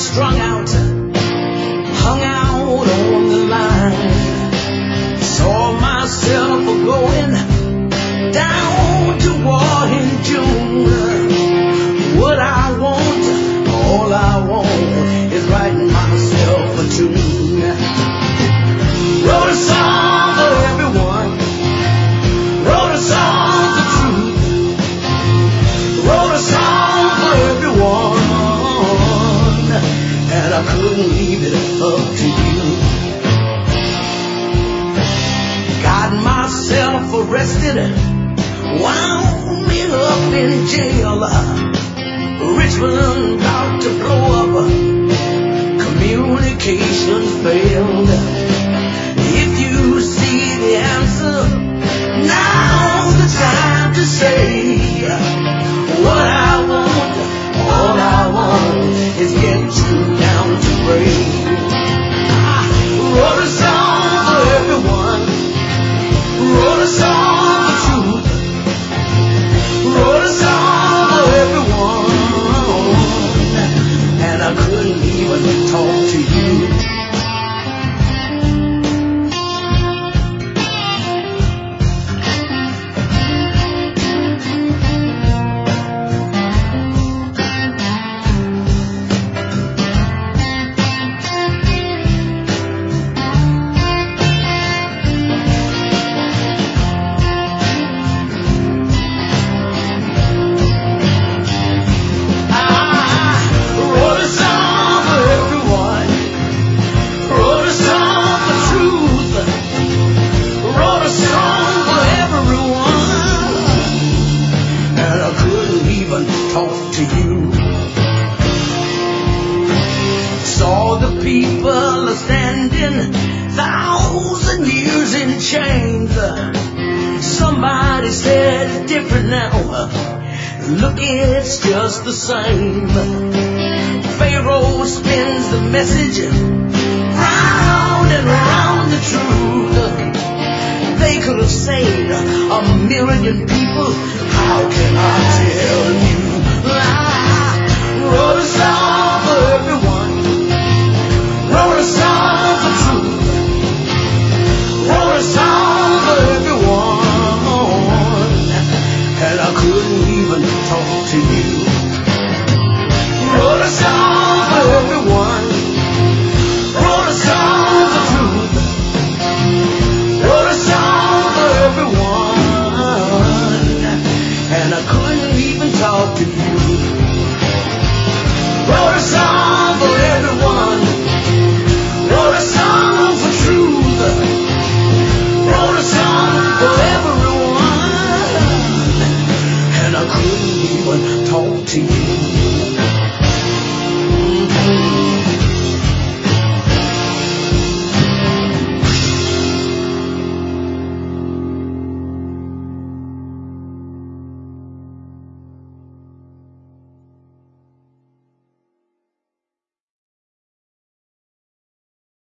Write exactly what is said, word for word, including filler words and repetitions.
strung out, hung out on the line. Saw myself going down to war in June. What I want, all I want is writing myself a tune. Wrote a song for everyone, wrote a song for truth, wrote a song for everyone, and I couldn't leave it up to you. Got myself arrested, wound me up in jail. Richmond about to blow up, communication failed. If you see the answer, now's the time to say what I want, all I want is get you down to break. I wrote a song for everyone, wrote a song for truth, wrote a song for everyone, and I couldn't even talk to you. Look, it's just the same. Pharaoh spins the message round and round the truth. They could have saved a million people. How can I tell you? I wrote a song for everyone, wrote a song for truth, wrote a song for everyone, and I couldn't even talk to you. Wrote a song for everyone, wrote a song for truth, wrote a song for everyone, and I couldn't even talk to you. Wrote a song